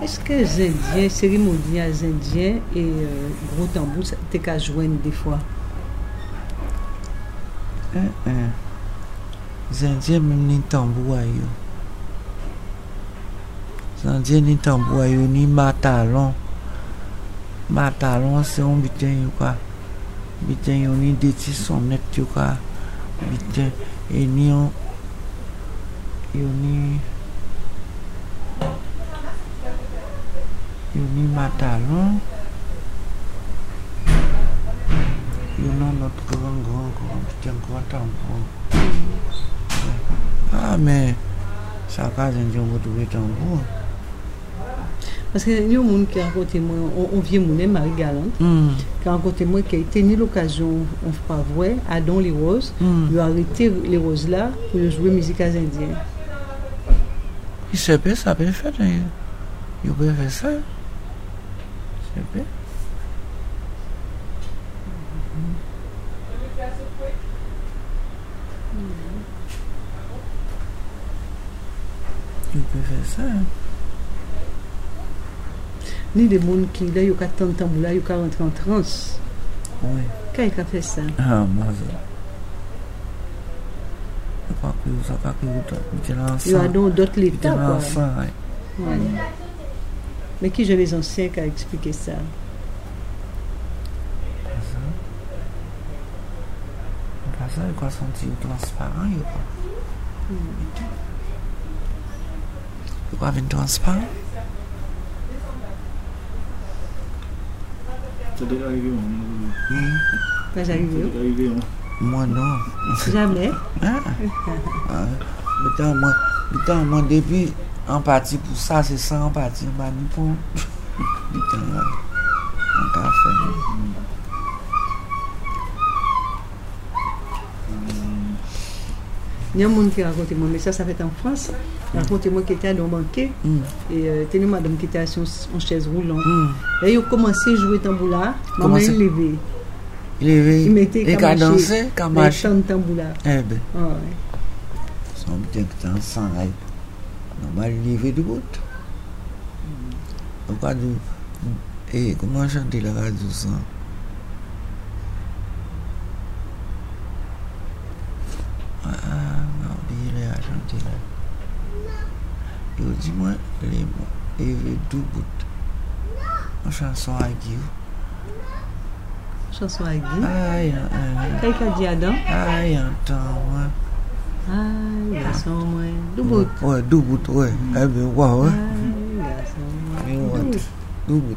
Est-ce que les Indiens, cérémonie les Indiens et gros tambour, t'es qu'à joindre des fois? Les Indiens même ni tambour ayo. Les Indiens ni tambour ayo ni matalon. Matalon c'est un bitin yo quoi. Bitin yo ni des petits sonnettes yo quoi. Bitin et ni on yo ni matalon. Yo non notre grand bitin grand tambour. Ah mais ça pas un jour vous trouvez tambour. Parce que il y a un monde qui a rencontré moi, on vient mon Marie Galante, qui a rencontré moi qui a tenu l'occasion, on fait pas vrai, à Don les Roses, il a arrêté les Roses là pour jouer musique indienne. Il sait pas, ça peut faire, il peut faire ça. C'est pas. Il peut faire ça. Ni des gens qui là, ils ont tant de temps là, ils ont rentré en transe. Oui. Quand il a fait ça? Ah, moi, ça pas que il y a d'autres l'état, quoi. Ouais. Mais qui j'ai les anciens qui a expliqué ça? Ça, il quoi sentir transparent, il quoi venir transparent? C'est déjà arrivé, Pas arrivé. Moi non. Jamais. Moi depuis en partie pour ça, c'est ça en partie pour en café. Il y a un monde qui a raconté moi, mais ça fait en France. Il a raconté moi qui était à banquet et tenez madame qui était assise en chaise roulante. Là, il a commencé à jouer tamboula, maman il levé. Il mettait qu'à danser, qu'à marcher. Tamboula. Eh ben. Son bien que t'en sens là. Normal il levé du bout. Pourquoi du et comment chanter la radio ça? Yo dis-moi les mots et deux bouts. Une chanson à Guy. Chanson à Guy. Quelqu'un dit Adam. Attends moi. Garçon moi. Deux bouts. Ouais, deux bouts, ouais. Eh bien, ouais. Garçon moi. Deux bouts.